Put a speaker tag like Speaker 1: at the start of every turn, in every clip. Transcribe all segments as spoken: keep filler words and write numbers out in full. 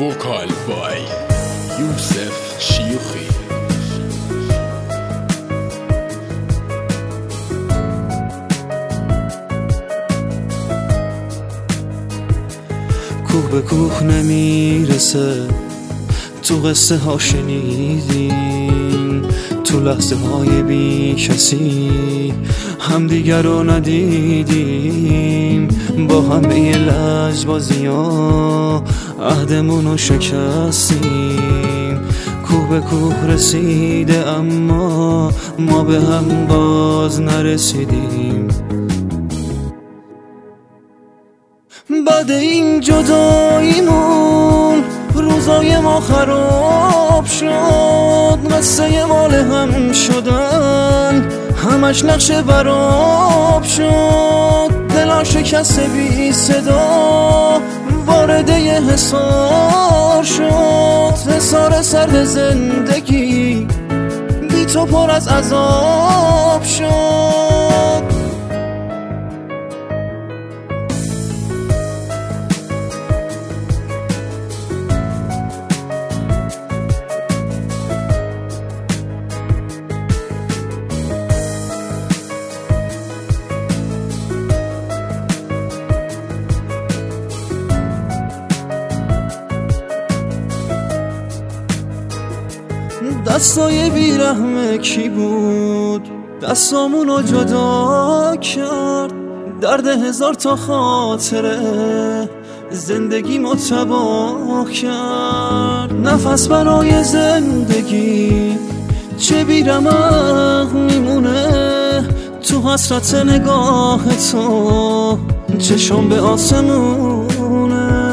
Speaker 1: vocal by Youssef Shiuchi.
Speaker 2: کوه به کوه نمیرسه، تو قصه ها شنیدیم، تو لحظه های بی کسی هم دیگر رو ندیدیم، با همه لجبازی ها عهدمون رو شکستیم. کوه به کوه رسیده اما ما به هم باز نرسیدیم. بعد این جداییمون روزای ما خراب شد، قصه مال هم شدن همش نقشه براب شد. دلا شکست بی صدا وارده حصار شد، حصار سرد زندگی بی تو پر از عذاب شد. دستای بیرحمه کی بود دستامونو جدا کرد، درد هزار تا خاطره زندگی ما تباه کرد. نفس برای زندگی چه بیرمق میمونه، تو حسرت نگاه تو چشم به آسمونه.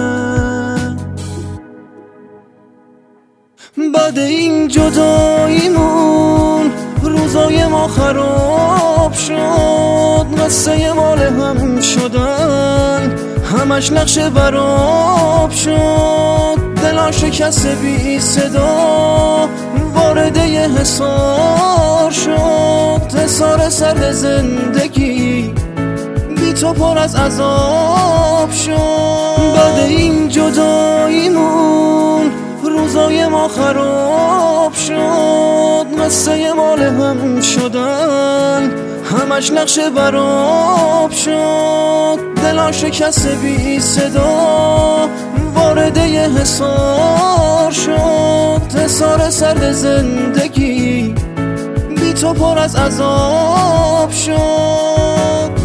Speaker 2: بعد این جداییمون روزای ما خراب شد، قصه مال هم شدن همش نقشه براب شد. دلا شکست بی صدا وارده حصار شد، حصار سرد زندگی بی تو پر از عذاب شد. بعد این جداییمون روزای ما خراب شد، قصه مال هم شدن همش نقشه براب شد. دلا شکست بی صدا وارده حصار شد، حصار سرد زندگی بی تو پر از عذاب شد.